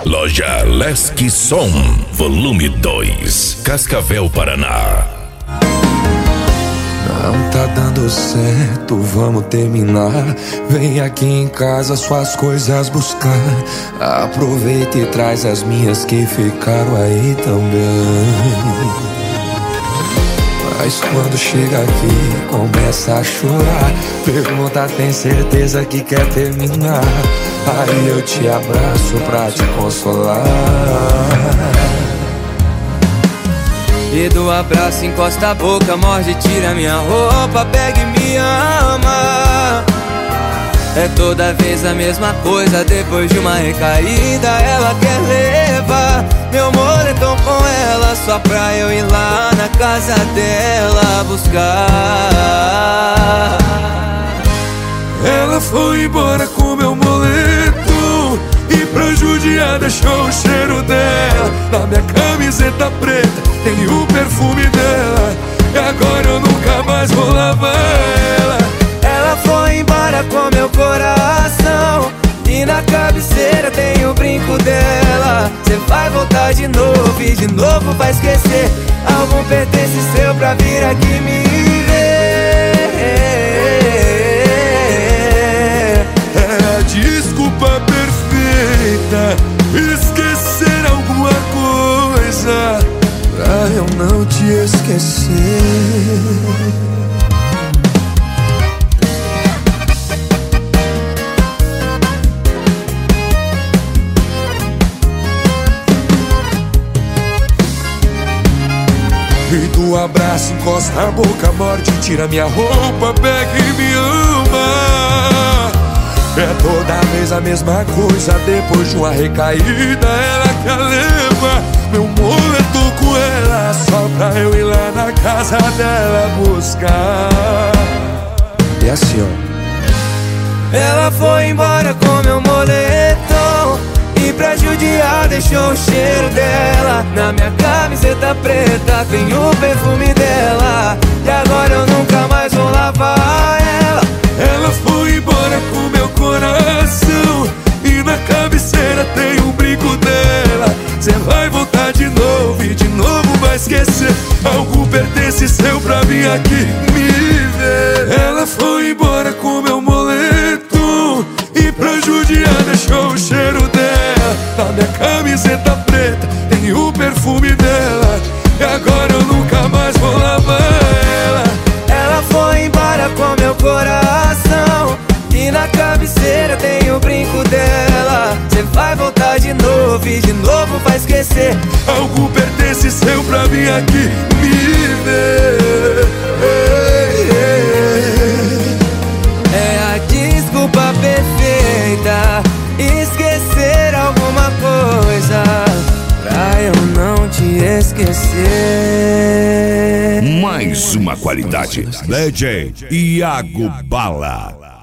Loja Lesk Som, volume 2, Cascavel, Paraná. Não tá dando certo, vamos terminar. Vem aqui em casa suas coisas buscar. Aproveita e traz as minhas que ficaram aí também. Mas quando chega aqui, começa a chorar. Pergunta, tem certeza que quer terminar? Aí eu te abraço pra te consolar. E do abraço encosta a boca, morde, tira minha roupa, pega e me ama. É toda vez a mesma coisa, depois de uma recaída ela quer levar meu moletom com ela, só pra eu ir lá na casa dela buscar. Ela foi embora com meu moletom e pra judiar deixou o cheiro dela na minha camiseta preta, tem o perfume dela. E agora eu nunca mais vou lavar ela. Ela foi embora com meu coração e na cabeceira tem o brinco dela. Cê vai voltar de novo e de novo vai esquecer. Algum pertence seu pra vir aqui me ver. É a desculpa perfeita, esquecer alguma coisa pra eu não te esquecer. E do abraço encosta a boca, morde, tira minha roupa, pega e me ama. É toda vez a mesma coisa, depois de uma recaída ela quer levar meu moletom com ela, só pra eu ir lá na casa dela buscar. E assim ó, ela foi embora com meu moletom e pra judiar deixou o cheiro dela na minha camiseta preta, tem o perfume dela. E agora eu nunca mais vou lavar ela. Ela foi embora com meu coração e na cabeceira tem um brinco dela. Cê vai voltar de novo e de novo vai esquecer. Algo pertence seu pra vir aqui me ver. Ela foi embora com meu moletom e pra judiar deixou o cheiro dela na minha camiseta preta, tem o perfume dela. E agora eu nunca mais vou lavar ela. Ela foi embora com meu coração e na cabeceira tem o brinco dela. Cê vai voltar de novo e de novo vai esquecer. Algo pertence seu pra vir aqui me ver. É a desculpa perfeita, esquecer alguma coisa pra eu não te esquecer. Mais uma qualidade. DJ Iago Bala.